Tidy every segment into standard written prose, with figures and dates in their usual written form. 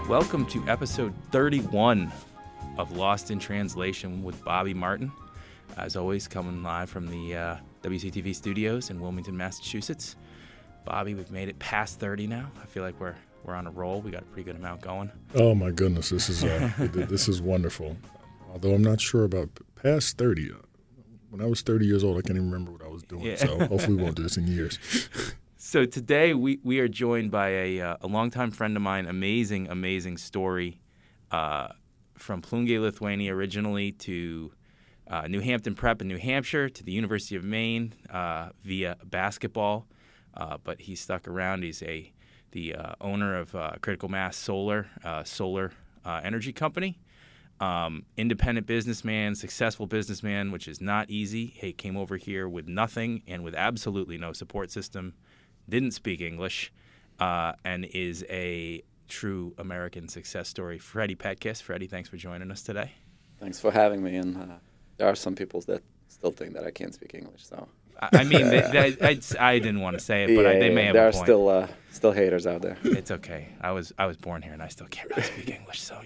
Welcome to episode 31 of Lost in Translation with Bobby Martin. As always, coming live from the WCTV studios in Wilmington, Massachusetts. Bobby, we've made it past 30 now. I feel like we're on a roll. We got a pretty good amount going. Oh my goodness, this is this is wonderful. Although I'm not sure about past 30. When I was 30 years old, I can't even remember what I was doing. Yeah. So hopefully we won't do this in years. So today we are joined by a longtime friend of mine, amazing story from Plungė, Lithuania originally to New Hampton Prep in New Hampshire to the University of Maine via basketball. But he stuck around. He's the owner of Critical Mass Solar energy company. Independent businessman, successful businessman, which is not easy. He came over here with nothing and with absolutely no support system. Didn't speak English, and is a true American success story. Freddie Petkus. Freddie, thanks for joining us today. Thanks for having me. And there are some people that still think that I can't speak English. So I mean, I didn't want to say it, but they may have a point. There are still haters out there. It's okay. I was born here, and I still can't really speak English. So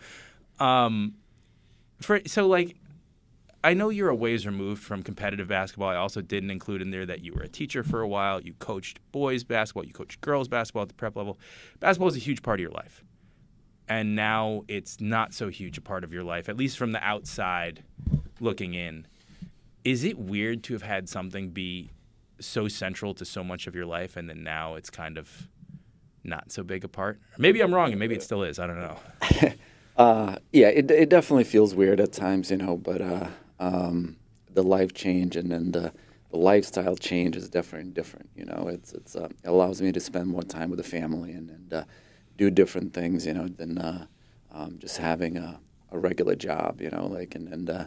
I know you're a ways removed from competitive basketball. I also didn't include in there that you were a teacher for a while. You coached boys basketball. You coached girls basketball at the prep level. Basketball is a huge part of your life. And now it's not so huge a part of your life, at least from the outside looking in. Is it weird to have had something be so central to so much of your life and then now it's kind of not so big a part? Maybe I'm wrong and maybe it still is. I don't know. Yeah, it definitely feels weird at times, but the life change and then the lifestyle change is different. It allows me to spend more time with the family and do different things, than just having a regular job, and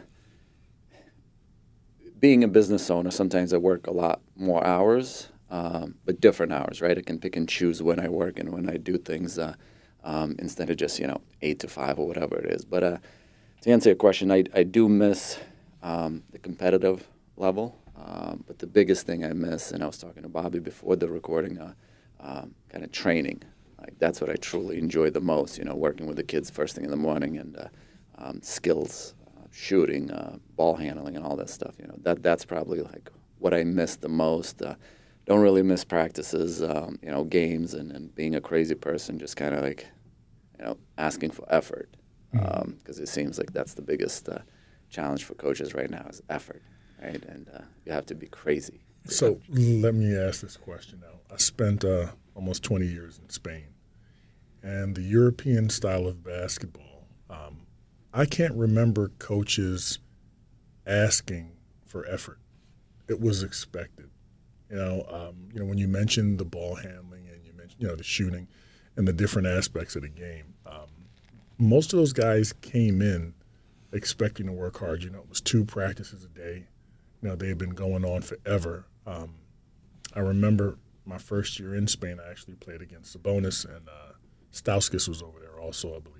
being a business owner. Sometimes I work a lot more hours, but different hours, right? I can pick and choose when I work and when I do things. Instead of just 8 to 5 or whatever it is. But to answer your question, I do miss the competitive level. But the biggest thing I miss, and I was talking to Bobby before the recording, kind of training. Like that's what I truly enjoy the most. Working with the kids first thing in the morning and skills, shooting, ball handling, and all that stuff. That's probably like what I miss the most. Don't really miss practices, games and being a crazy person, just kind of like, asking for effort. Because it seems like that's the biggest challenge for coaches right now is effort, right? And you have to be crazy. So let me ask this question now. I spent almost 20 years in Spain, and the European style of basketball, I can't remember coaches asking for effort. It was expected. When you mentioned the ball handling and you mentioned, the shooting and the different aspects of the game, most of those guys came in expecting to work hard. It was 2 practices a day. They had been going on forever. I remember my first year in Spain, I actually played against Sabonis, and Stauskas was over there also, I believe.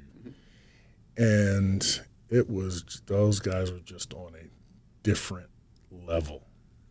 And it was those guys were just on a different level.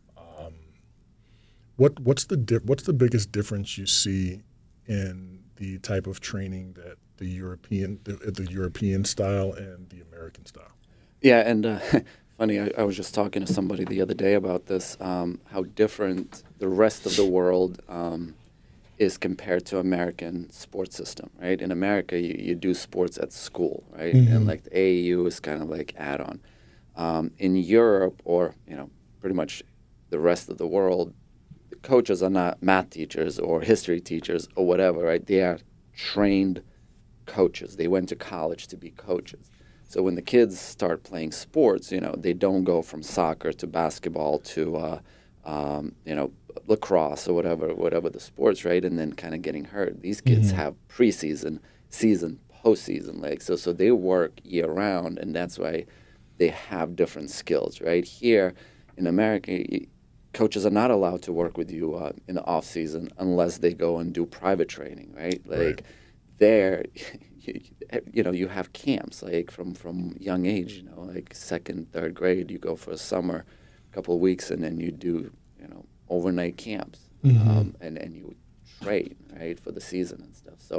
What's the biggest difference you see in the type of training that the European style and the American style? Yeah, and funny, I was just talking to somebody the other day about this, how different the rest of the world is compared to American sports system, right? In America, you do sports at school, right? Mm-hmm. And like the AAU is kind of like add-on. In Europe or, pretty much the rest of the world, the coaches are not math teachers or history teachers or whatever, right? They are trained coaches. They went to college to be coaches. So when the kids start playing sports, they don't go from soccer to basketball to, lacrosse or whatever the sports, right? And then kind of getting hurt. These kids have preseason, season, postseason, so they work year round, and that's why they have different skills, right? Here in America, coaches are not allowed to work with you in the off season unless they go and do private training, right? Like there, you have camps like from young age, like 2nd, 3rd grade, you go for a summer, a couple of weeks, and then you do overnight camps, and you train, right, for the season and stuff. So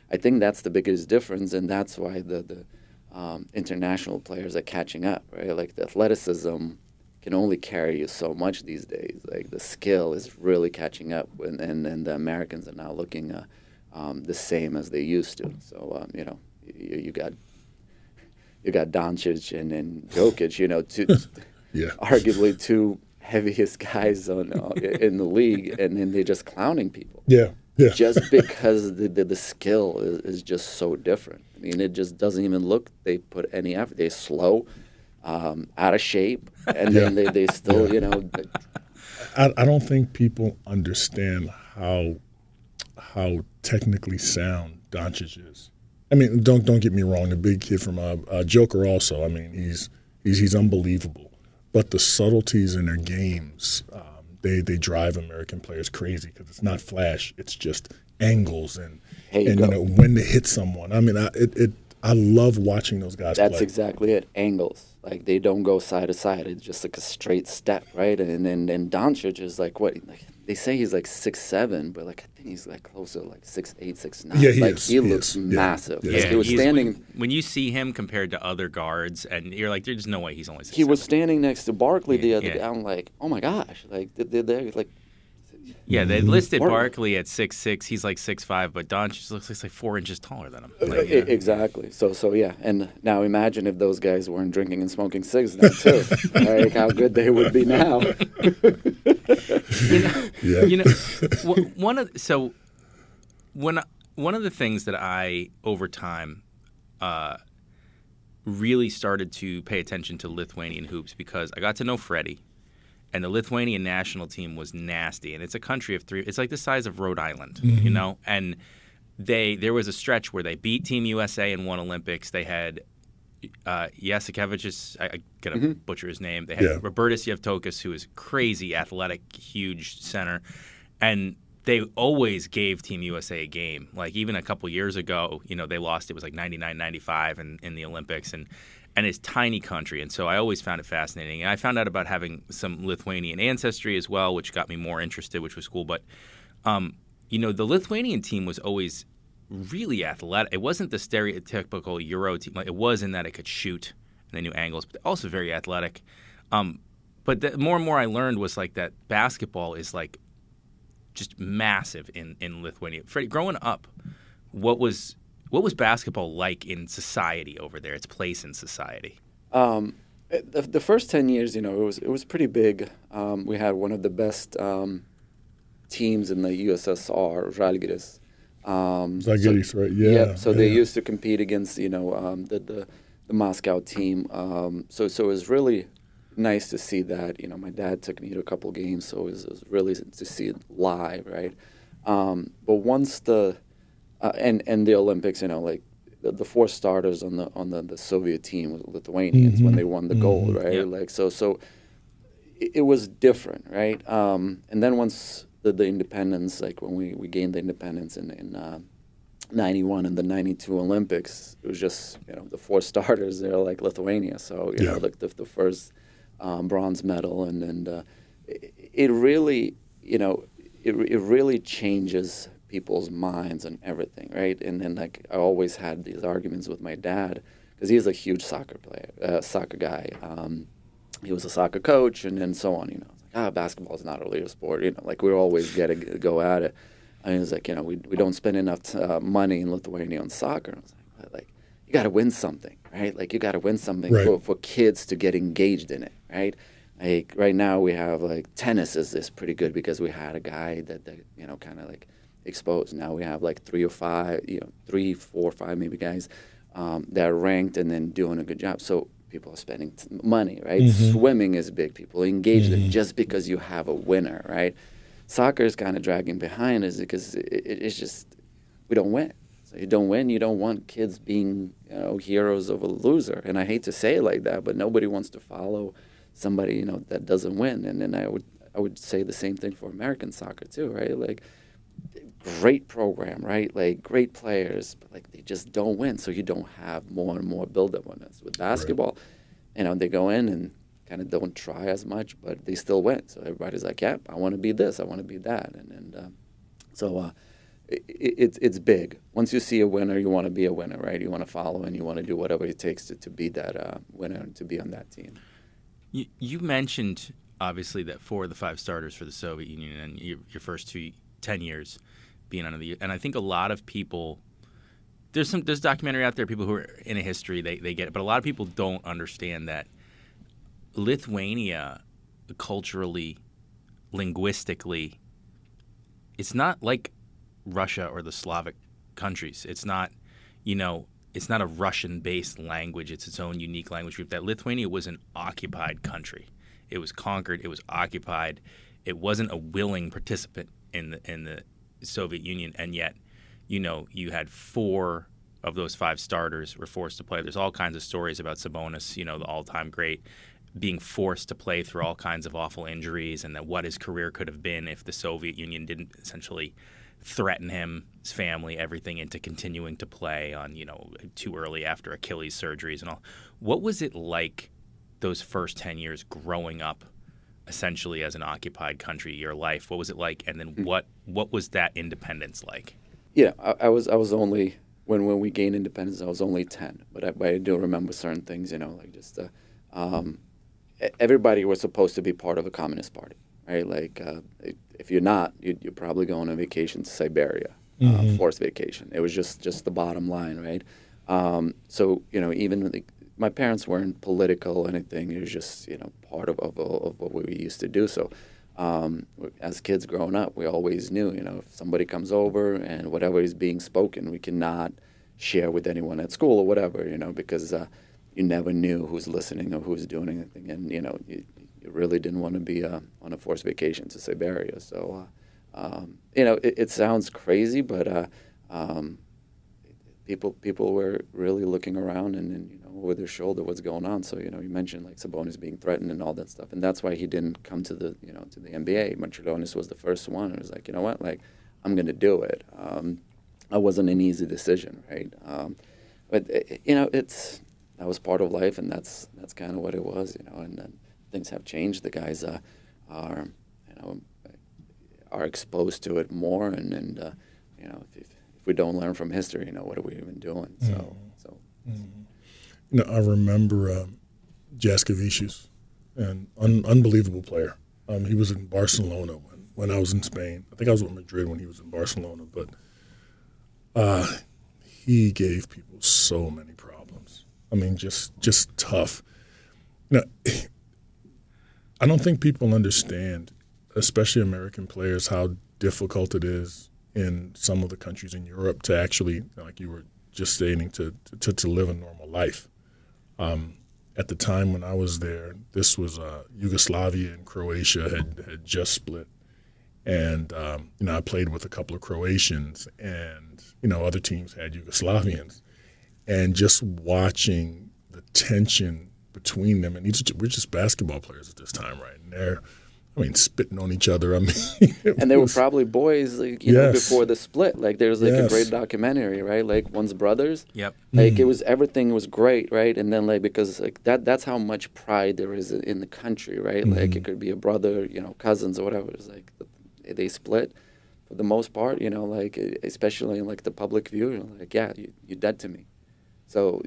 I think that's the biggest difference, and that's why the international players are catching up, right? Like the athleticism can only carry you so much these days. Like the skill is really catching up, and the Americans are now looking the same as they used to. So you got Doncic and Jokic, arguably two heaviest guys in the league, and then they're just clowning people. Yeah. Just because the skill is just so different. I mean, it just doesn't even look. They put any effort. They're slow, out of shape, and then they still, I don't think people understand how technically sound Doncic is. I mean, don't get me wrong. The big kid from Joker also. I mean, he's unbelievable. But the subtleties in their games, they drive American players crazy because it's not flash. It's just angles and when to hit someone. I mean, I love watching those guys play. That's exactly it. Angles. Like they don't go side to side. It's just like a straight step, right? And then Doncic is like what? Like they say he's like 6'7", but like I think he's like closer to like 6'8", 6'9". Yeah, he looks massive. Yeah. Like, he was standing when you see him compared to other guards, and you're like, there's no way he's only 6'7". He was standing next to Barkley the other day. I'm like, oh my gosh! Like they're like. Yeah, they listed Barkley at 6'6". He's like 6'5", but Doncic looks like 4 inches taller than him. Like, Exactly. So yeah, and now imagine if those guys weren't drinking and smoking cigs now too. Like how good they would be now. One of the things that I over time really started to pay attention to Lithuanian hoops because I got to know Freddie. And the Lithuanian national team was nasty, and it's a country of three. It's like the size of Rhode Island, And there was a stretch where they beat Team USA and won Olympics. They had Jasikevicius, I gotta butcher his name. They had Robertas Yevtokas, who is crazy, athletic, huge center, and they always gave Team USA a game. Like even a couple years ago, they lost. It was like 99-95 in the Olympics, and it's tiny country, and so I always found it fascinating. And I found out about having some Lithuanian ancestry as well, which got me more interested, which was cool. But, the Lithuanian team was always really athletic. It wasn't the stereotypical Euro team. Like, it was in that it could shoot, and they knew angles, but also very athletic. But the more and more I learned was like that basketball is like just massive in Lithuania. Freddie, growing up, what was basketball like in society over there? Its place in society. The first 10 years, it was pretty big. We had one of the best teams in the USSR, Žalgiris. Žalgiris, right? Yeah. Yeah. So they used to compete against, the Moscow team. So it was really nice to see that. My dad took me to a couple games, so it was really to see it live, right? But once and the Olympics, like the four starters on the Soviet team were Lithuanians when they won the gold, right? Yeah. Like so it was different, right? And then once the independence, like when we gained the independence in 91 and the 92 Olympics, it was just the four starters. They're like Lithuania, so like the first bronze medal, and it really it really changes people's minds and everything, right? And then like I always had these arguments with my dad because he's a huge soccer guy. He was a soccer coach and so on. Basketball is not really a sport. Like we always go at it. And he was like, we don't spend enough money in Lithuania on soccer. I was like you got to win something, right? Like you got to win something for kids to get engaged in it, right? Like right now we have like tennis is pretty good because we had a guy that kind of like exposed. Now we have like 3 or 5, 3, 4, 5 maybe guys that are ranked and then doing a good job. So people are spending money, right? Swimming is big. People are engaged in just because you have a winner, right? Soccer is kind of dragging behind us because it's just we don't win. So you don't win, you don't want kids being heroes of a loser. And I hate to say it like that, but nobody wants to follow somebody that doesn't win. And then I would say the same thing for American soccer too, right? Like great program, right? Like great players, but like they just don't win. So you don't have more and more build-up on this. With basketball, they go in and kind of don't try as much, but they still win. So everybody's like, yeah, I want to be this, I want to be that. So it's big. Once you see a winner, you want to be a winner, right? You want to follow and you want to do whatever it takes to be that winner and to be on that team. You mentioned, obviously, that 4 of the 5 starters for the Soviet Union and your first 10 years being under the – and I think a lot of people – there's documentary out there, people who are in a history, they get it. But a lot of people don't understand that Lithuania culturally, linguistically, it's not like Russia or the Slavic countries. It's not, it's not a Russian-based language. It's its own unique language group. That Lithuania was an occupied country. It was conquered. It was occupied. It wasn't a willing participant in the Soviet Union, and yet, you had 4 of those 5 starters were forced to play. There's all kinds of stories about Sabonis, the all-time great, being forced to play through all kinds of awful injuries, and that what his career could have been if the Soviet Union didn't essentially threaten him, his family, everything into continuing to play on, too early after Achilles surgeries and all. What was it like those first 10 years growing up essentially as an occupied country, your life? What was it like? And then what was that independence like? Yeah, I was only, when we gained independence, I was only 10. But I do remember certain things, like just everybody was supposed to be part of a communist party, right? Like if you're not, you're probably going on vacation to Siberia, forced vacation. It was just the bottom line, right? So, even my parents weren't political or anything. It was just, part of what we used to do. So as kids growing up, we always knew, if somebody comes over and whatever is being spoken, we cannot share with anyone at school or whatever, because you never knew who's listening or who's doing anything. And, you really didn't want to be on a forced vacation to Siberia. So, it sounds crazy, but people were really looking around and over their shoulder what's going on. So, you mentioned like Sabonis being threatened and all that stuff. And that's why he didn't come to the, to the NBA. Marčiulionis was the first one. It was like, I'm going to do it. It wasn't an easy decision, right? But, that was part of life, and that's kind of what it was, and then things have changed. The guys are exposed to it more, and if we don't learn from history, what are we even doing? So. I remember Jaskevicius, an unbelievable player. He was in Barcelona when I was in Spain. I think I was with Madrid when he was in Barcelona, but he gave people so many problems. I mean, just tough. I don't think people understand, especially American players, how difficult it is in some of the countries in Europe to actually, like you were just stating, to live a normal life. At the time when I was there, this was Yugoslavia and Croatia had just split. And, I played with a couple of Croatians, and, other teams had Yugoslavians. And just watching the tension between them, and we're just basketball players at this time, right? And they're, spitting on each other. And they were probably boys, before the split. Like there's a great documentary, right? Like One's Brothers. Yep. Like everything was great, right? And then because that's how much pride there is in the country, right? Mm-hmm. Like it could be a brother, cousins or whatever. It's like they split for the most part, especially in the public view. Like, yeah, you're dead to me. So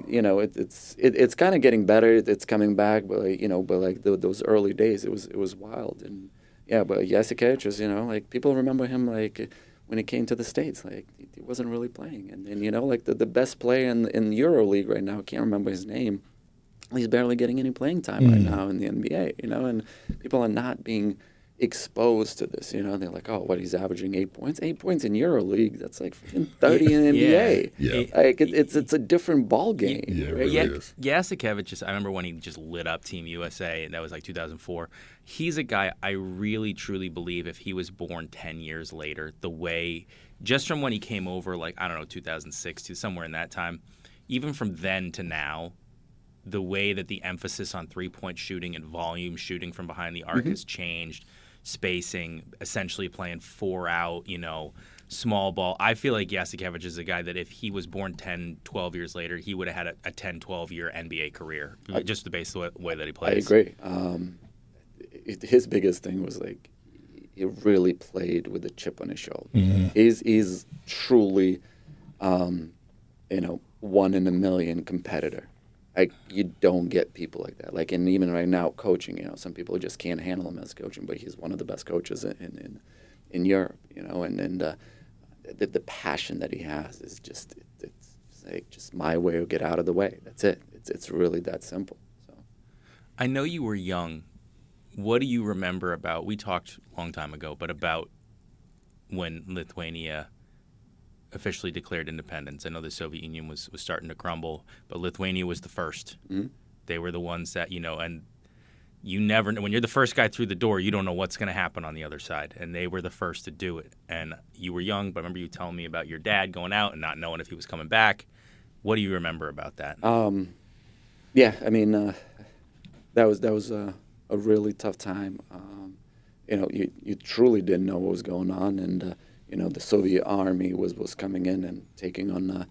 it's kind of getting better. It's coming back, but those early days, it was wild. And yeah, but Jasikevicius, people remember him when he came to the States, he wasn't really playing. And then the best player in EuroLeague right now, I can't remember his name. He's barely getting any playing time right now in the NBA. And people are not being exposed to this, they're like, oh, what, he's averaging 8 points? 8 points in EuroLeague, that's like freaking 30 in NBA. Yeah. It's a different ball game. Yeah, it really is. Jasikevicius, I remember when he just lit up Team USA, and that was 2004. He's a guy I really, truly believe if he was born 10 years later, the way, just from when he came over, 2006 to somewhere in that time, even from then to now, the way that the emphasis on three-point shooting and volume shooting from behind the arc has changed, spacing, essentially playing 4 out, small ball. I feel like Jasikevicius is a guy that if he was born 10, 12 years later, he would have had a 10, 12-year NBA career, just the base way that he plays. I agree. His biggest thing was, he really played with a chip on his shoulder. He's truly, one in a million competitor. Like, you don't get people like that. Like, and even right now, coaching, some people just can't handle him as coaching, but he's one of the best coaches in Europe, and the passion that he has is just, it's like just my way or get out of the way. That's it. It's really that simple. So, I know you were young. What do you remember about, we talked a long time ago, but about when Lithuania officially declared independence? I know the Soviet Union was starting to crumble, but Lithuania was the first. Mm-hmm. They were the ones that, and you never know. When you're the first guy through the door, you don't know what's going to happen on the other side, and they were the first to do it. And you were young, but I remember you telling me about your dad going out and not knowing if he was coming back. What do you remember about that? Yeah, I mean, that was a really tough time. You truly didn't know what was going on, and the Soviet army was coming in and taking on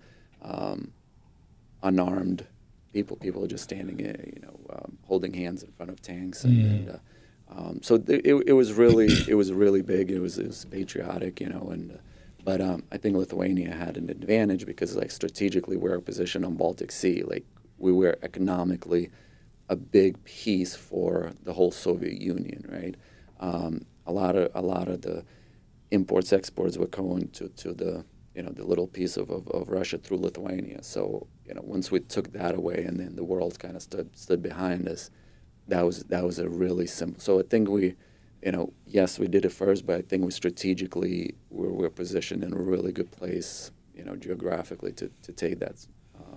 unarmed people just standing, holding hands in front of tanks, and so it was really big. It was patriotic, but I think Lithuania had an advantage because, like, strategically we're positioned on Baltic Sea. Like, we were economically a big piece for the whole Soviet Union, right? A lot of the imports, exports were going to the the little piece of Russia through Lithuania. So once we took that away, and then the world kind of stood behind us, that was a really simple. So I think we, yes, we did it first, but I think we strategically we're positioned in a really good place, geographically to take that.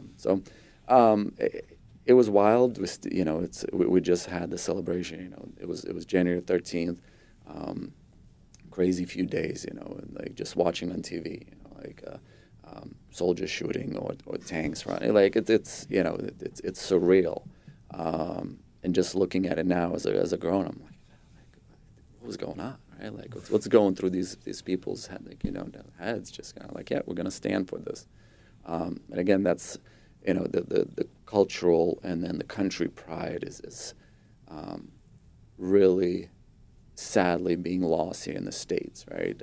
It was wild. We just had the celebration. It was January 13th. Crazy few days, and like just watching on TV, soldiers shooting or tanks running. Like it's surreal. And just looking at it now as a grown, I'm like, what was going on, right? Like what's going through these people's head, heads? Just kind of like, yeah, we're gonna stand for this. And again, that's the cultural and then the country pride is really sadly being lost here in the States, right?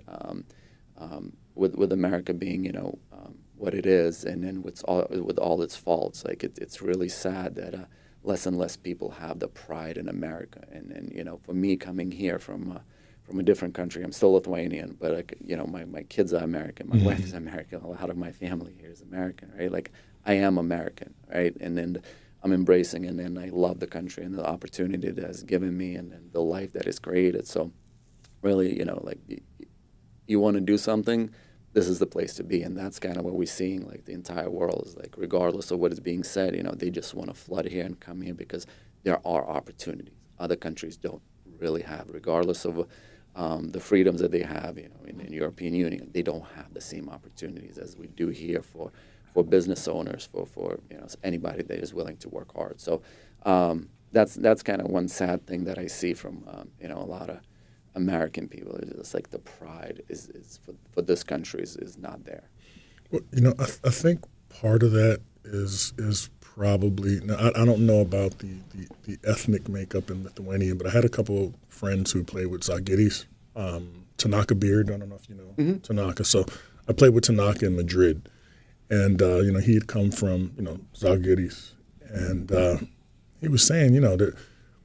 With America being what it is, and then with all its faults, like it's really sad that less and less people have the pride in America. And for me coming here from a different country, I'm still Lithuanian, but my kids are American, my wife is American, a lot of my family here is American, right? Like I am American, right? And then I'm embracing, and then I love the country and the opportunity it has given me, and the life that is created. So really, like you want to do something, this is the place to be. And that's kind of what we're seeing. Like the entire world is like, regardless of what is being said, they just want to flood here and come here because there are opportunities other countries don't really have, regardless of the freedoms that they have, in the European Union. They don't have the same opportunities as we do here for business owners, for anybody that is willing to work hard. So that's kind of one sad thing that I see from a lot of American people. It's like the pride is for this country is not there. Well, I think part of that is probably, now I don't know about the ethnic makeup in Lithuania, but I had a couple of friends who played with Žalgiris, Tanaka Beard. I don't know if you know Tanaka. So I played with Tanaka in Madrid. And, he had come from, Žalgiris. And he was saying, that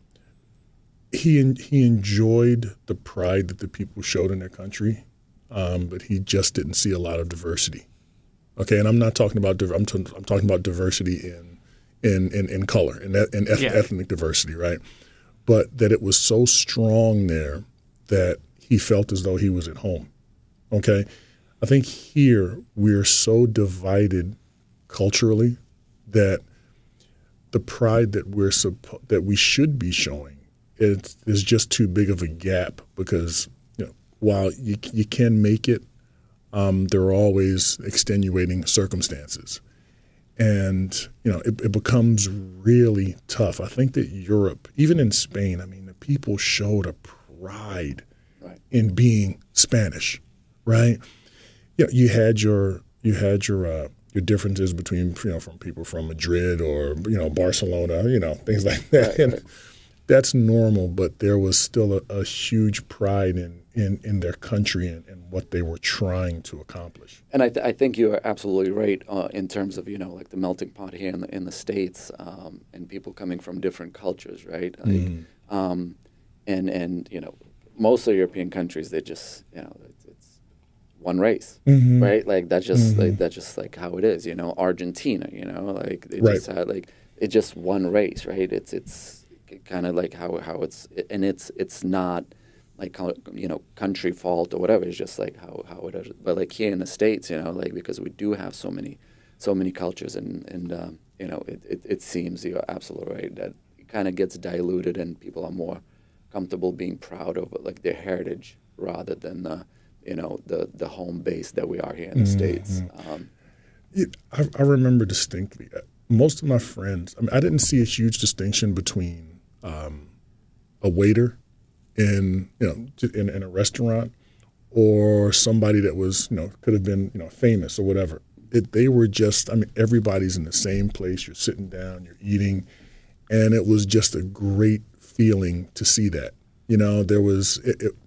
he enjoyed the pride that the people showed in their country, but he just didn't see a lot of diversity. Okay, and I'm not talking about I'm talking about diversity in color and ethnic diversity, right? But that it was so strong there that he felt as though he was at home. Okay. I think here we're so divided culturally that the pride that we should be showing is just too big of a gap, because while you can make it, there are always extenuating circumstances, and it becomes really tough. I think that Europe, even in Spain, I mean, the people showed a pride in being Spanish, right? You had your differences between from people from Madrid or Barcelona, things like that. that's normal, but there was still a huge pride in their country and what they were trying to accomplish. And I think you are absolutely right in terms of, like the melting pot here in the States, and people coming from different cultures, right? Like, and most of European countries, they just, it's one race, right? Like that's just like how it is, Argentina, like they just had like it's just one race, right? It's kind of like how it's, and it's not like, country fault or whatever. It's just like how it is. But like here in the States, like because we do have so many cultures, and it seems you're absolutely right that it kind of gets diluted, and people are more comfortable being proud of like their heritage rather than the home base that we are here in the States. I remember distinctly. Most of my friends, I didn't see a huge distinction between a waiter in a restaurant or somebody that was could have been famous or whatever. They were just, everybody's in the same place. You're sitting down, you're eating, and it was just a great feeling to see that. There was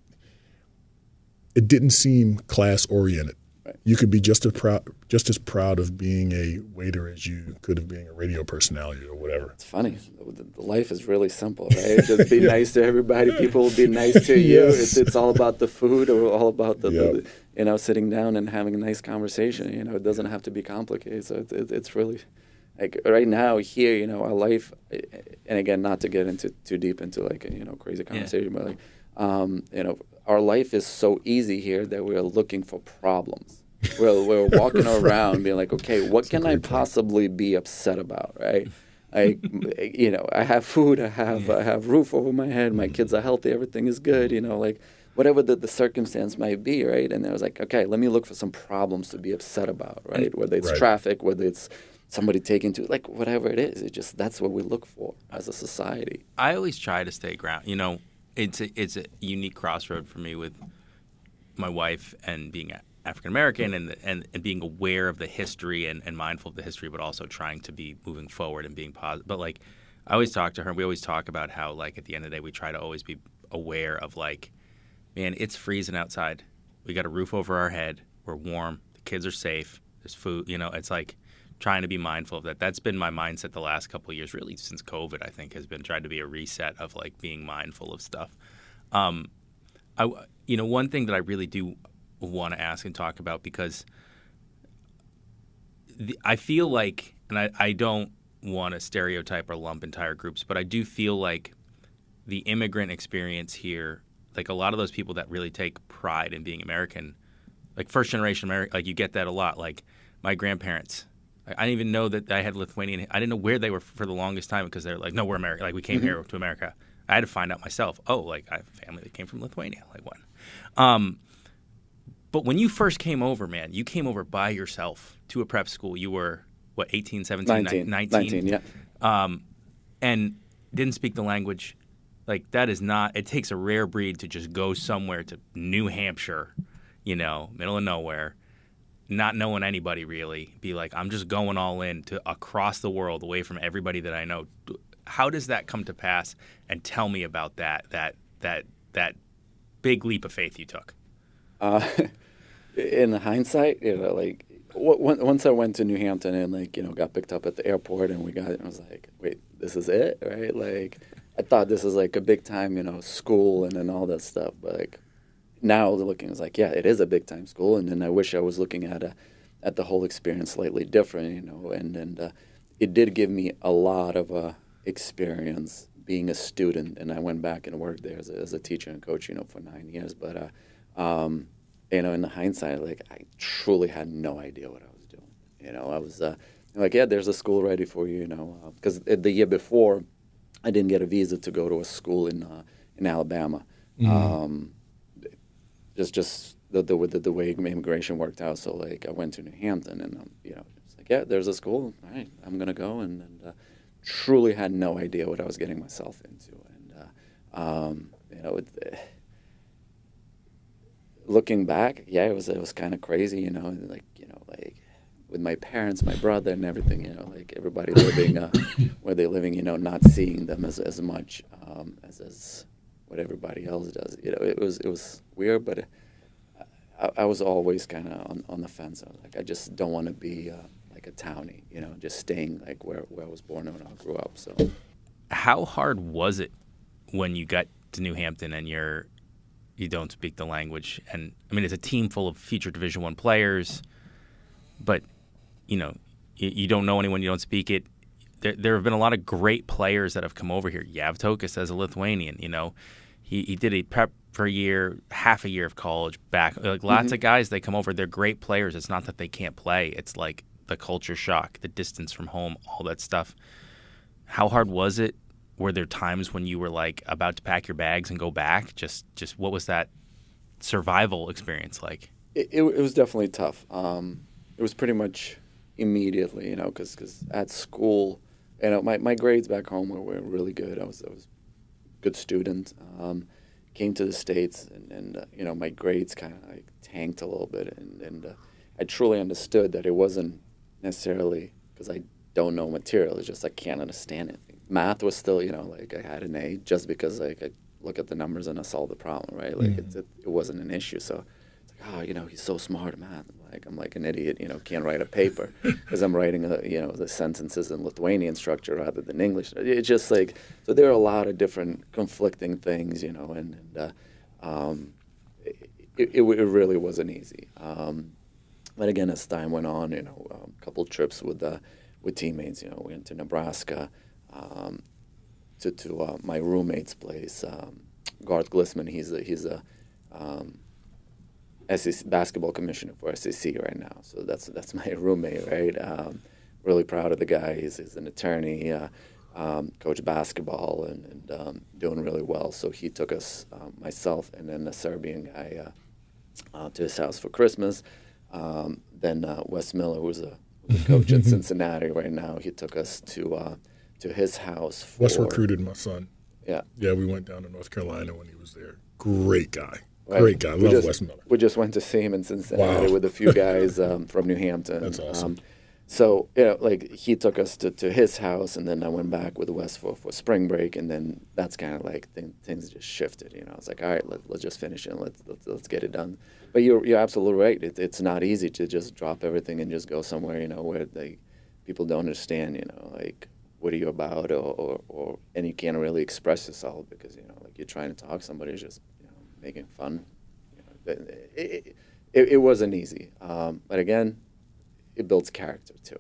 it didn't seem class oriented. Right. You could be just as proud of being a waiter as you could of being a radio personality or whatever. It's funny. The life is really simple, right? Just be nice to everybody. People will be nice to you. Yes. It's all about the food, or all about the sitting down and having a nice conversation. It doesn't have to be complicated. So it's really like right now here, our life, and again, not to get into too deep into like a crazy conversation, but like our life is so easy here that we're looking for problems. We're walking around being like, okay, what can I possibly be upset about, right? I have food, I have roof over my head, my kids are healthy, everything is good, like whatever the circumstance might be, right? And I was like, okay, let me look for some problems to be upset about, right? Whether it's traffic, whether it's somebody taking to, like whatever it is, that's what we look for as a society. I always try to stay grounded. It's a unique crossroad for me with my wife and being African American and being aware of the history and mindful of the history, but also trying to be moving forward and being positive. But like I always talk to her, we always talk about how like at the end of the day we try to always be aware of like, man, it's freezing outside. We got a roof over our head. We're warm. The kids are safe. There's food. It's like trying to be mindful of that. That's been my mindset the last couple of years, really since COVID, I think, has been trying to be a reset of like being mindful of stuff. One thing that I really do want to ask and talk about, because I feel like, and I don't want to stereotype or lump entire groups, but I do feel like the immigrant experience here, like a lot of those people that really take pride in being American, like first generation American, like you get that a lot. Like my grandparents, I didn't even know that I had Lithuanian. I didn't know where they were for the longest time, because they're like, no, we're American. Like we came here to America. I had to find out myself. Oh, like I have a family that came from Lithuania. Like what? But when you first came over, man, you came over by yourself to a prep school. You were, what, 18, 17, 19? Yeah. And didn't speak the language. Like that is not – it takes a rare breed to just go somewhere to New Hampshire, middle of nowhere, not knowing anybody really, be like, I'm just going all in to across the world away from everybody that I know. How does that come to pass? And tell me about that big leap of faith you took. In hindsight, like once I went to New Hampton and got picked up at the airport and I was like, wait, this is it, right? Like I thought this was like a big time, school and all that stuff, but like now looking, it's like, yeah, it is a big time school, and then I wish I was looking at the whole experience slightly different, and it did give me a lot of experience being a student, and I went back and worked there as a teacher and coach, for 9 years, but in the hindsight, like I truly had no idea what I was doing. I was like, yeah, there's a school ready for you, because the year before, I didn't get a visa to go to a school in Alabama. Mm-hmm. Just the way immigration worked out. So like I went to New Hampton, and it's like, yeah, there's a school. All right, I'm gonna go, and truly had no idea what I was getting myself into, and looking back, yeah, it was kind of crazy, like with my parents, my brother, and everything. Like everybody living where they're living. Not seeing them as much as what everybody else does. It was weird, but I was always kind of on the fence. I was like, I just don't want to be like a townie. Just staying like where I was born and when I grew up. So, how hard was it when you got to New Hampton and you don't speak the language? And I mean, it's a team full of future Division I players, but you don't know anyone, you don't speak it. There have been a lot of great players that have come over here. Javtokas as a Lithuanian, he did a prep for a year, half a year of college back. Like lots of guys, they come over, they're great players. It's not that they can't play. It's like the culture shock, the distance from home, all that stuff. How hard was it? Were there times when you were like about to pack your bags and go back? Just what was that survival experience like? It was definitely tough. It was pretty much immediately, because at school, my grades back home were really good. I was a good student. Came to the States, and my grades kind of like tanked a little bit, and I truly understood that it wasn't necessarily because I don't know material. It's just I can't understand it. Math was still, like I had an A just because like I look at the numbers and I solve the problem, right? Like it wasn't an issue. So it's like, he's so smart at math. I'm like an idiot, can't write a paper because I'm writing the sentences in Lithuanian structure rather than English. It's just like, so there are a lot of different conflicting things, and it really wasn't easy. But again, as time went on, a couple trips with teammates, we went to Nebraska, to my roommate's place, Garth Glissman. He's a SEC basketball commissioner for SEC right now. So that's my roommate, right? Really proud of the guy. He's an attorney, coach basketball, and doing really well. So he took us, myself and then a Serbian guy, to his house for Christmas. Then Wes Miller, who's a coach in Cincinnati right now, he took us to his house. Wes recruited my son. Yeah. Yeah, we went down to North Carolina when he was there. Great guy. Right. Great guy. Love Wes Miller. We just went to see him in Cincinnati with a few guys from New Hampton. That's awesome. So, like he took us to his house, and then I went back with Wes for spring break, and then that's kind of like things just shifted. I was like, all right, let's just finish it. Let's get it done. But you're absolutely right. It's not easy to just drop everything and just go somewhere, where people don't understand, like what are you about, or and you can't really express yourself because like you're trying to talk to somebody who's just making fun. It wasn't easy, but again, it builds character too.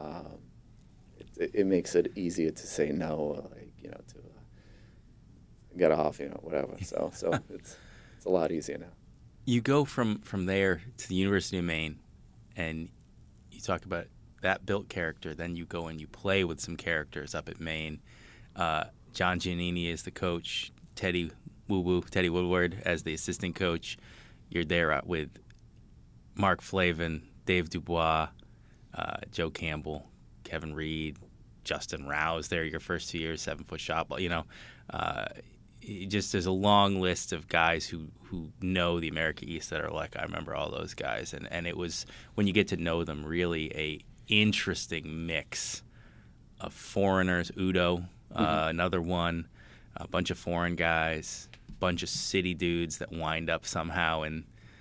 It makes it easier to say no, to get off, whatever. So it's a lot easier now. You go from there to the University of Maine, and you talk about that built character. Then you go and you play with some characters up at Maine. John Giannini is the coach. Teddy Woodward as the assistant coach. You're there with Mark Flavin, Dave Dubois, Joe Campbell, Kevin Reed, Justin Rouse there your first 2 years, 7-foot shot ball. Just there's a long list of guys who know the America East that are like, I remember all those guys. And it was, when you get to know them, really a interesting mix of foreigners. Udo, another one, a bunch of foreign guys, a bunch of city dudes that wind up somehow in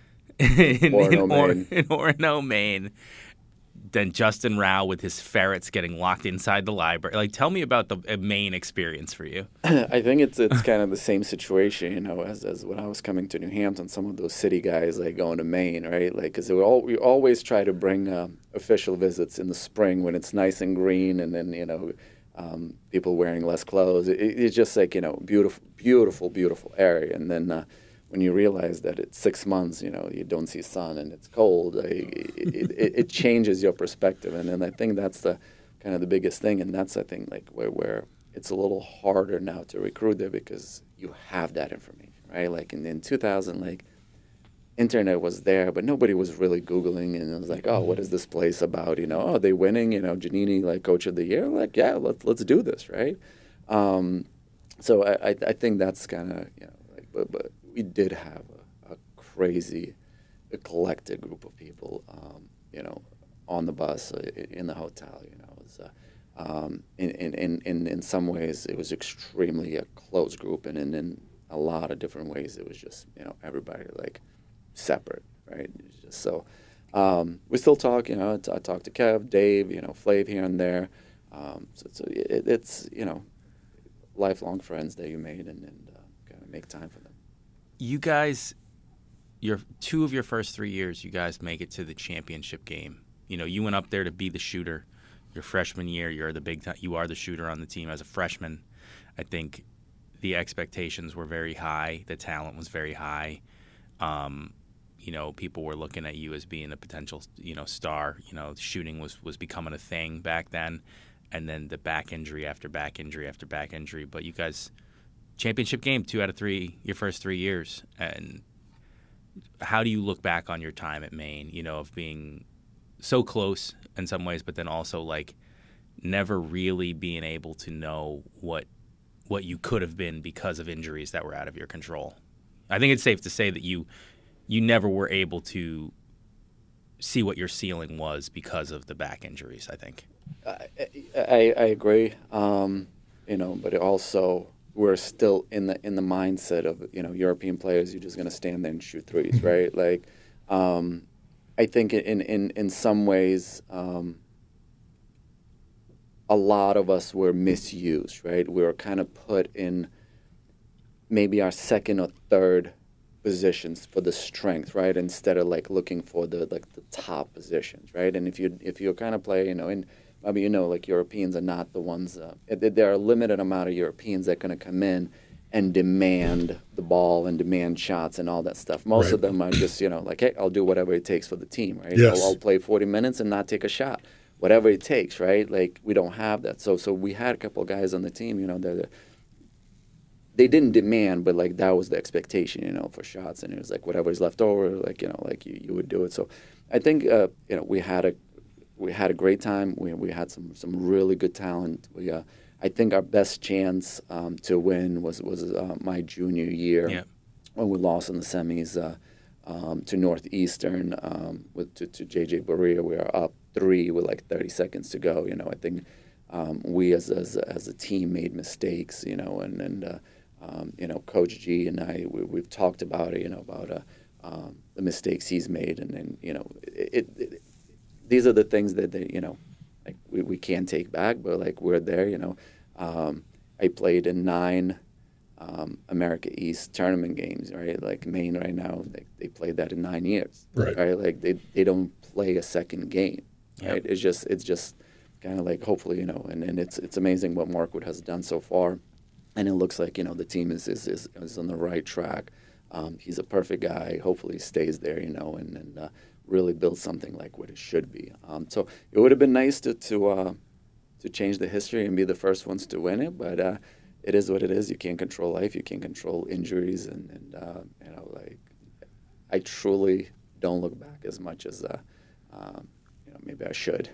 Orono, Maine. Then Justin Rao with his ferrets getting locked inside the library. Like, tell me about the Maine experience for you. I think it's kind of the same situation, as when I was coming to New Hampton. Some of those city guys like going to Maine, right? Like, because we always try to bring official visits in the spring when it's nice and green, and then people wearing less clothes. It's just like beautiful, beautiful, beautiful area, and then. When you realize that it's 6 months, you don't see sun and it's cold, it changes your perspective. And then I think that's the kind of the biggest thing. And that's, I think, like where it's a little harder now to recruit there because you have that information, right? Like in 2000, like internet was there, but nobody was really Googling. And it was like, oh, what is this place about? Oh, they winning, Giannini, like coach of the year. Like, yeah, let's do this, right? So I think that's kind of, but we did have a crazy, eclectic group of people. on the bus, in the hotel. You know, it was, in some ways it was extremely a close group, and in a lot of different ways it was just, you know, everybody like separate, right? It's just so we still talk. You know, I talk to Kev, Dave, you know, Flav here and there. It's you know, lifelong friends that you made, and kind of make time for them. You guys, your 2 of your first 3 years, you guys make it to the championship game. You know, you went up there to be the shooter. Your freshman year, you are the shooter on the team as a freshman. I think the expectations were very high. The talent was very high. You know, people were looking at you as being a potential, you know, star. You know, shooting was becoming a thing back then. And then the back injury after back injury after back injury. But you guys, championship game, 2 out of 3, your first 3 years. And how do you look back on your time at Maine, you know, of being so close in some ways, but then also like never really being able to know what you could have been because of injuries that were out of your control? I think it's safe to say that you never were able to see what your ceiling was because of the back injuries, I think. I agree, you know, but it also we're still in the mindset of, you know, European players, you're just going to stand there and shoot threes, right? Like, I think in some ways, a lot of us were misused, right? We were kind of put in maybe our second or third positions for the strength, right? Instead of like looking for the top positions, right? And if you kind of play, you know, and I mean, you know, like Europeans are not the ones. There are a limited amount of Europeans that are going to come in and demand the ball and demand shots and all that stuff. Most of them are just, you know, like, hey, I'll do whatever it takes for the team, right? Yes. I'll play 40 minutes and not take a shot, whatever it takes, right? Like, we don't have that. So we had a couple of guys on the team, you know, they didn't demand, but like that was the expectation, you know, for shots, and it was like whatever's left over, like, you know, like you would do it. So I think you know, we had a great time. We had some really good talent. I think our best chance to win was my junior year, when we lost in the semis to Northeastern to JJ Barea. We were up 3 with like 30 seconds to go. You know, I think we as a team made mistakes. You know, and you know, Coach G and I we've talked about it. You know, about the mistakes he's made, and you know, these are the things that they, you know, like we can't take back, but like we're there. You know, I played in 9 America East tournament games, right? Like Maine right now, they played that in 9 years, right? Like they don't play a second game, right? It's just kind of like, hopefully, you know, and it's amazing what Markwood has done so far, and it looks like, you know, the team is on the right track. He's a perfect guy. Hopefully, he stays there, you know, and really build something like what it should be. So it would have been nice to change the history and be the first ones to win it, but it is what it is. You can't control life. You can't control injuries, and you know, like, I truly don't look back as much as you know, maybe I should.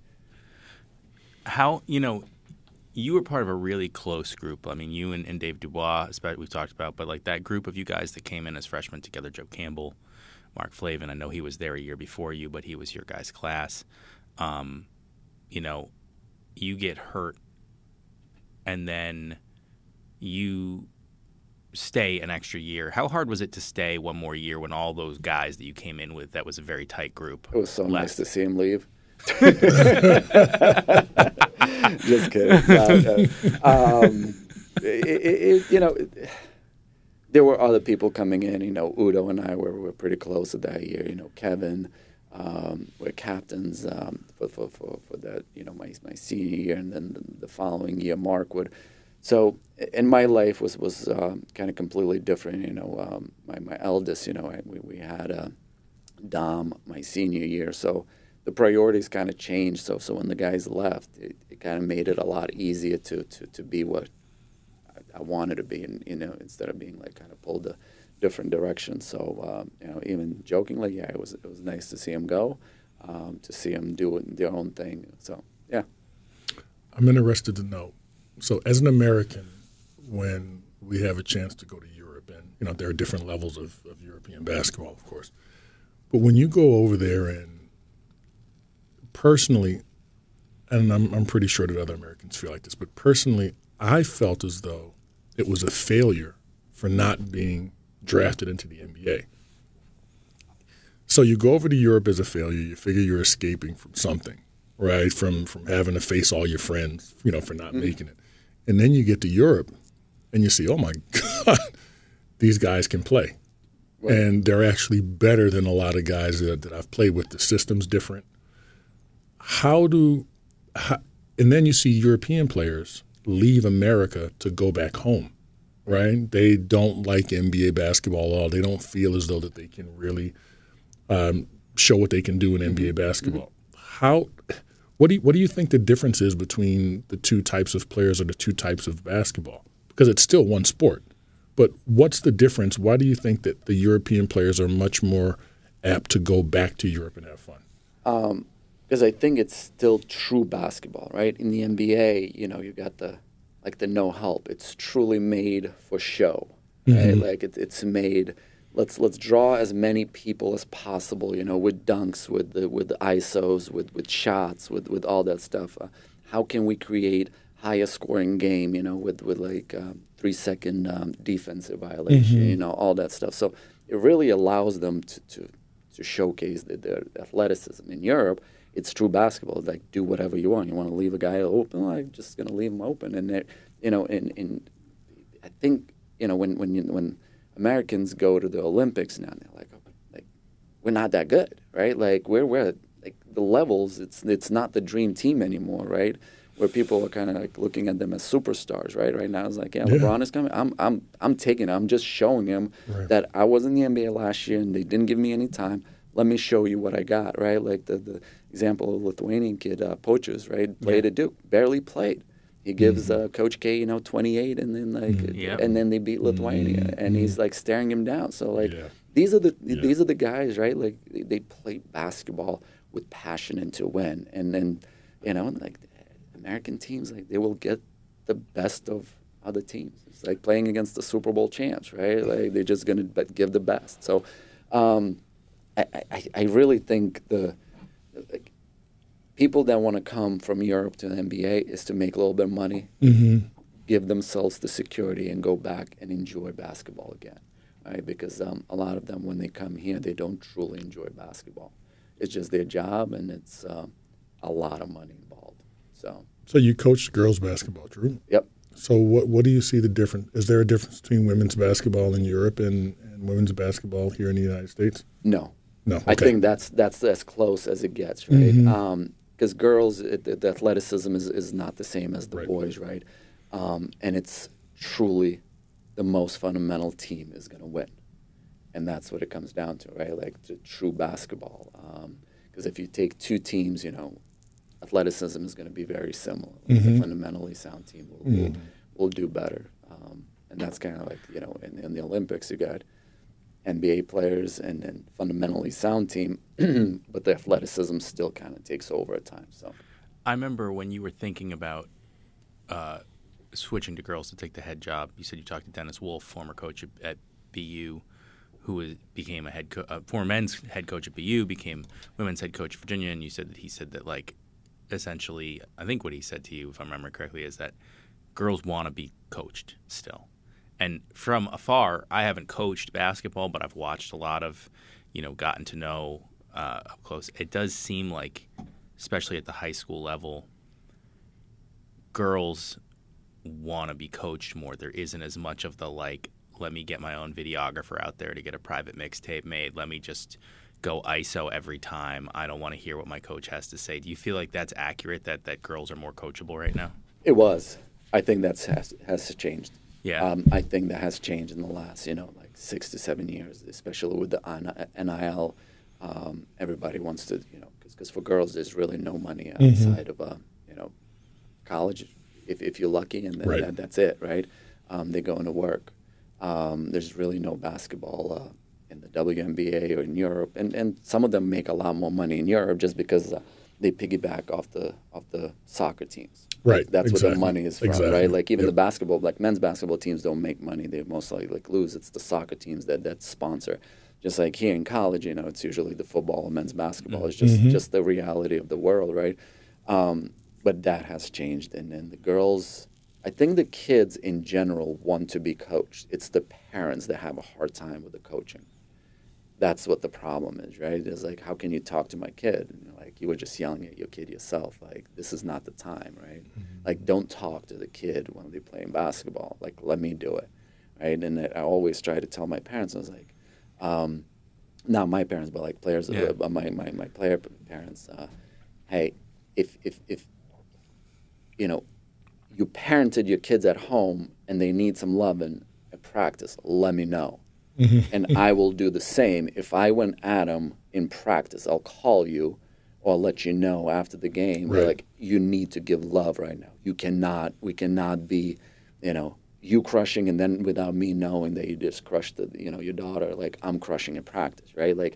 How, you know, you were part of a really close group. I mean, you and Dave Dubois, especially, we've talked about, but like that group of you guys that came in as freshmen together, Joe Campbell, Mark Flavin, I know he was there a year before you, but he was your guys' class. You know, you get hurt, and then you stay an extra year. How hard was it to stay one more year when all those guys that you came in with, that was a very tight group, It was so left? nice to see him leave. Just kidding. You know, there were other people coming in. You know, Udo and I were pretty close at that year. You know, Kevin, were captains for that. You know, my senior year, and then the following year, Mark would. So, and my life was kind of completely different. You know, my eldest, you know, we had Dom my senior year, so the priorities kind of changed. So when the guys left, it kind of made it a lot easier to be what I wanted to be, and, you know, instead of being like kind of pulled a different direction. So you know, even jokingly, yeah, it was nice to see him go, to see him do their own thing. So yeah, I'm interested to know. So as an American, when we have a chance to go to Europe, and you know, there are different levels of European basketball, of course, but when you go over there and personally, and I'm pretty sure that other Americans feel like this, but personally, I felt as though it was a failure for not being drafted into the NBA. So you go over to Europe as a failure. You figure you're escaping from something, right? From having to face all your friends, for not making it. And then you get to Europe and you see, oh my God, these guys can play. Right. And they're actually better than a lot of guys that I've played with. The system's different. And then you see European players leave America to go back home, right? They don't like NBA basketball at all. They don't feel as though that they can really show what they can do in NBA basketball. What do you think the difference is between the two types of players or the two types of basketball? Because it's still one sport. But what's the difference? Why do you think that the European players are much more apt to go back to Europe and have fun? Because I think it's still true basketball, right? In the NBA, you got the no help. It's truly made for show, right? Like it's made. Let's draw as many people as possible, with dunks, with the ISOs, with shots, with all that stuff. How can we create higher scoring game, with 3-second defensive violation, all that stuff. So it really allows them to showcase their athleticism. In Europe, it's true basketball. It's like, do whatever you want. You want to leave a guy open? Well, I'm just going to leave him open. And I think when Americans go to the Olympics now, they're like we're not that good, right? Like we're like the levels. It's not the dream team anymore, right? Where people are kind of like looking at them as superstars, right? Right now it's like, LeBron is coming. I'm taking it. I'm just showing him that I was in the NBA last year and they didn't give me any time. Let me show you what I got, right? Like the example of Lithuanian kid, Pochus, right? Played at Duke, barely played. He gives Coach K, 28, and then and then they beat Lithuania, and he's like staring him down. So these are the guys, right? Like they play basketball with passion and to win, and then American teams, like they will get the best of other teams. It's like playing against the Super Bowl champs, right? Like they're just gonna give the best. So I really think people that want to come from Europe to the NBA is to make a little bit of money, give themselves the security, and go back and enjoy basketball again, right? Because a lot of them, when they come here, they don't truly enjoy basketball. It's just their job, and it's a lot of money involved. So you coached girls basketball, true? Yep. So what do you see the difference? Is there a difference between women's basketball in Europe and women's basketball here in the United States? No. Okay. I think that's as close as it gets, right? Because girls, the athleticism is not the same as the boys, right? And it's truly the most fundamental team is going to win. And that's what it comes down to, right? Like the true basketball. Because if you take two teams, athleticism is going to be very similar. Like the fundamentally sound team will do better. And that's kind of like, in the Olympics, you got NBA players and fundamentally sound team, but the athleticism still kind of takes over at times. So, I remember when you were thinking about switching to girls to take the head job. You said you talked to Dennis Wolf, former coach at BU, who became former men's head coach at BU, became women's head coach at Virginia, and he said that like essentially, I think what he said to you, if I remember correctly, is that girls want to be coached still. And from afar, I haven't coached basketball, but I've watched a lot of, gotten to know up close. It does seem like, especially at the high school level, girls want to be coached more. There isn't as much of the let me get my own videographer out there to get a private mixtape made. Let me just go ISO every time. I don't want to hear what my coach has to say. Do you feel like that's accurate, that girls are more coachable right now? It was. I think that has changed. Yeah. I think that has changed in the last, 6 to 7 years, especially with the NIL. Everybody wants to, because for girls, there's really no money outside of, college, if you're lucky, and then that's it, right? They go into work. There's really no basketball in the WNBA or in Europe, and some of them make a lot more money in Europe just because they piggyback off the soccer teams. Right, that's where the money is from, right? Like even the basketball, like men's basketball teams don't make money; they most likely lose. It's the soccer teams that sponsor. just like here in college, you know, it's usually the football and men's basketball. It's just the reality of the world, right? But that has changed. And then the girls, I think the kids in general want to be coached. It's the parents that have a hard time with the coaching. That's what the problem is, right? It's like, how can you talk to my kid? And like, you were just yelling at your kid yourself. Like, this is not the time, right? Like, don't talk to the kid when they're playing basketball. Like, let me do it, right? And I always try to tell my parents, I was like, not my parents, but like players, my player parents, hey, if you know, you parented your kids at home and they need some loving at practice, let me know. And I will do the same. If I went at them in practice, I'll call you or let you know after the game. Right. Like, you need to give love right now. We cannot be, you know, you crushing and then without me knowing that you just crushed your daughter. Like, I'm crushing in practice, right? Like,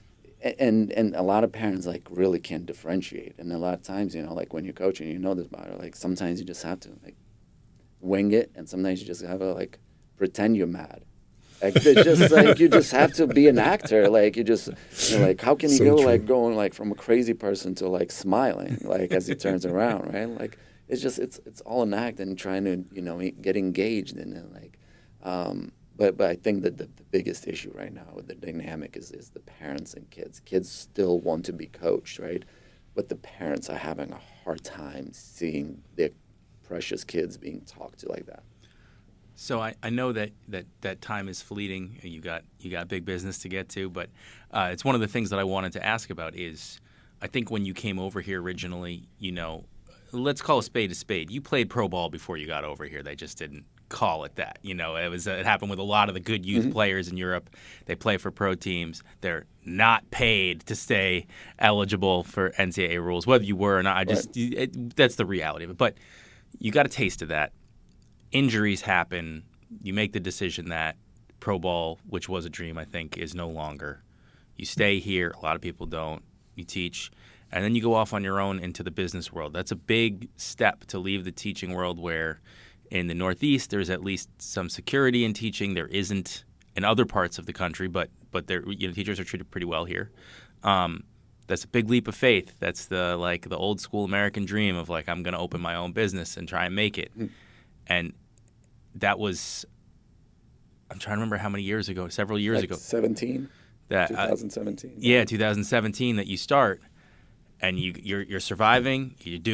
and a lot of parents like really can't differentiate. And a lot of times, you know, like when you're coaching, you know this about it. Like, sometimes you just have to like wing it, and sometimes you just have to like pretend you're mad. Like, it's just like, you just have to be an actor. Like, you're like, how can you So go true. like going like from a crazy person to like smiling like as he turns around, right? Like, it's just it's all an act and trying to, you know, get engaged in it. Like, but I think that the biggest issue right now with the dynamic is the parents and kids. Kids still want to be coached, right? But the parents are having a hard time seeing their precious kids being talked to like that. So I know that time is fleeting. You got big business to get to, but it's one of the things that I wanted to ask about is, I think when you came over here originally, you know, let's call a spade a spade. You played pro ball before you got over here. They just didn't call it that. You know, it happened with a lot of the good youth players in Europe. They play for pro teams. They're not paid to stay eligible for NCAA rules, whether you were or not. That's the reality of it. But you got a taste of that. Injuries happen. You make the decision that pro ball, which was a dream, I think, is no longer. You stay here. A lot of people don't. You teach. And then you go off on your own into the business world. That's a big step to leave the teaching world, where in the Northeast there's at least some security in teaching. There isn't in other parts of the country, but teachers are treated pretty well here. That's a big leap of faith. That's the old school American dream of like, I'm going to open my own business and try and make it. And that was, I'm trying to remember how many years ago, several years ago. 2017. That 2017. 2017 that you start, and you're surviving.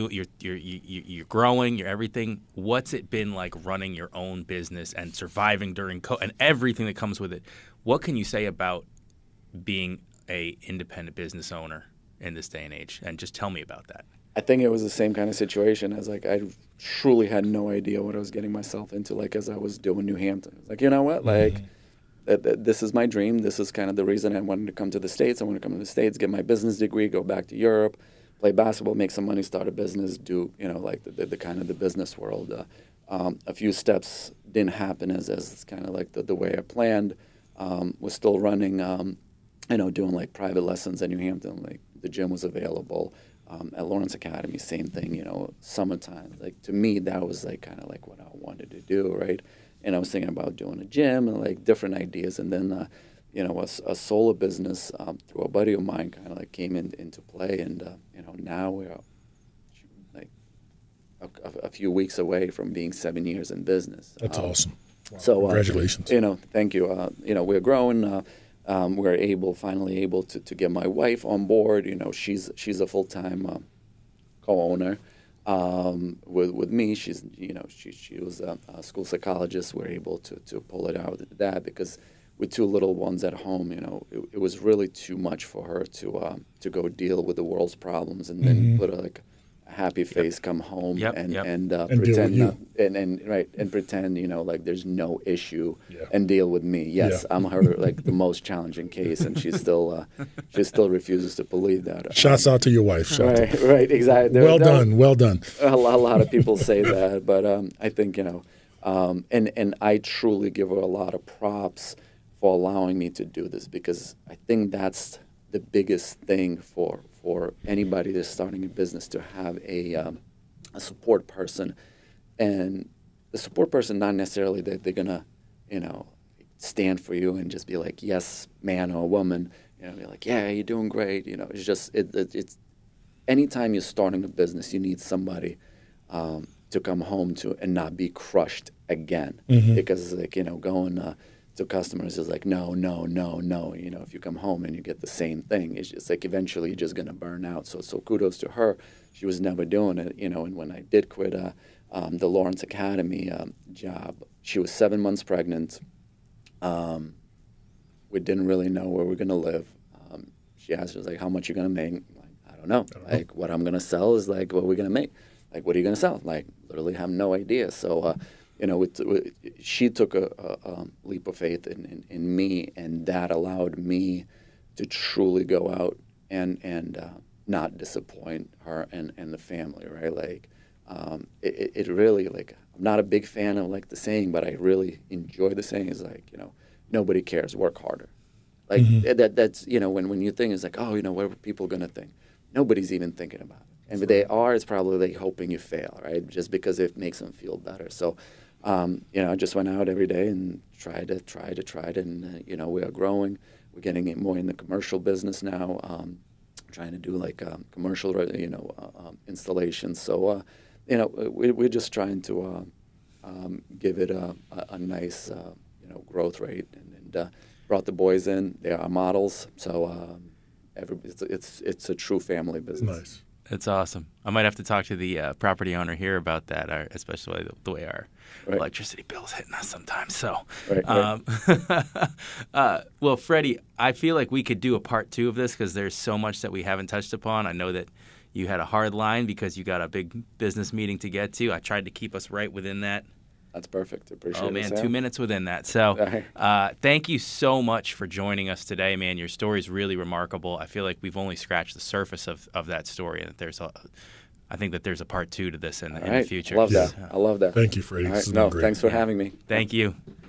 You're growing. You're everything. What's it been like running your own business and surviving during and everything that comes with it? What can you say about being a independent business owner in this day and age? And just tell me about that. I think it was the same kind of situation as like, I truly had no idea what I was getting myself into, like as I was doing New Hampton. Like, you know what, like this is my dream. This is kind of the reason I wanted to come to the States. I wanted to come to the States, get my business degree, go back to Europe, play basketball, make some money, start a business, do, you know, like the kind of the business world. A few steps didn't happen as kind of like the way I planned. Was still running, you know, doing like private lessons at New Hampton. Like the gym was available. At Lawrence Academy, same thing, you know, summertime. Like, to me, that was like kind of like what I wanted to do, right? And I was thinking about doing a gym and like different ideas. And then, you know, a solo business through a buddy of mine kind of like came into play. And, you know, now we're like a few weeks away from being 7 years in business. That's awesome. Wow. So, congratulations. You know, thank you. You know, we're growing. We're finally able to get my wife on board. You know, she's a full-time co-owner with me. She was a school psychologist. We're able to pull it out of that because with two little ones at home, you know, it was really too much for her to go deal with the world's problems and then put a happy face, come home and pretend and pretend, you know, like there's no issue and deal with me. Yes, I'm her like the most challenging case, and she still refuses to believe that. Shouts out to your wife. Right, exactly. Well done. A lot of people say that, but I think, you know, and I truly give her a lot of props for allowing me to do this, because I think that's the biggest thing for anybody that's starting a business, to have a support person. And the support person, not necessarily that they're going to, you know, stand for you and just be like, yes, man or woman, you know, be like, yeah, you're doing great. You know, it's just, it's anytime you're starting a business, you need somebody to come home to and not be crushed again. Because, like, you know, going to customers is like, no. You know, if you come home and you get the same thing, it's just like eventually you're just going to burn out. So kudos to her. She was never doing it, you know, and when I did quit the Lawrence Academy job, she was 7 months pregnant. We didn't really know where we're going to live. She asked us, like, how much you going to make? I'm like, I don't know. Like, what I'm going to sell is, like, what we're going to make. Like, what are you going to sell? Like, literally have no idea. So, you know, she took a leap of faith in me, and that allowed me to truly go out and not disappoint her and the family, right? Like, it really, like, I'm not a big fan of, like, the saying, but I really enjoy the saying is, like, you know, nobody cares, work harder. Like, that's, you know, when you think, it's like, oh, you know, what are people going to think? Nobody's even thinking about it. And if they are, it's probably like hoping you fail, right? Just because it makes them feel better. So, you know, I just went out every day and tried it. And, you know, we are growing. We're getting it more in the commercial business now, trying to do, like, commercial, you know, installations. So, you know, we're just trying to give it a nice, you know, growth rate. And brought the boys in. They are models. So it's a true family business. Nice. That's awesome. I might have to talk to the property owner here about that, especially the way our electricity bill's hitting us sometimes. So, well, Freddie, I feel like we could do a part 2 of this because there's so much that we haven't touched upon. I know that you had a hard line because you got a big business meeting to get to. I tried to keep us right within that. That's perfect. Appreciate it. Oh, man, 2 minutes within that. So thank you so much for joining us today, man. Your story is really remarkable. I feel like we've only scratched the surface of that story, and I think that there's a part 2 to this in the future. I love that. Thank you, Freddie. Thanks for having me. Thank you.